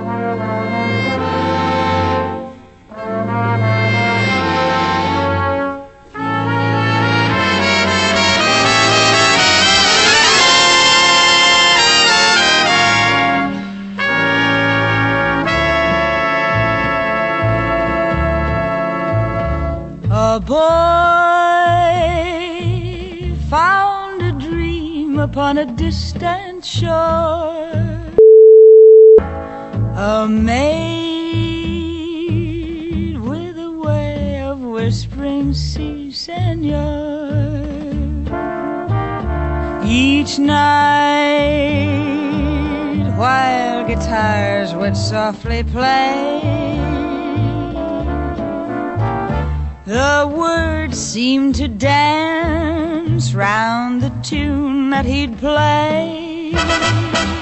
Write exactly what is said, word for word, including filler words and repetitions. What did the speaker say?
A boy found a dream upon a distant shore. A maid with a way of whispering, "Si, senor." Each night, while guitars would softly play, the words seemed to dance round the tune that he'd play.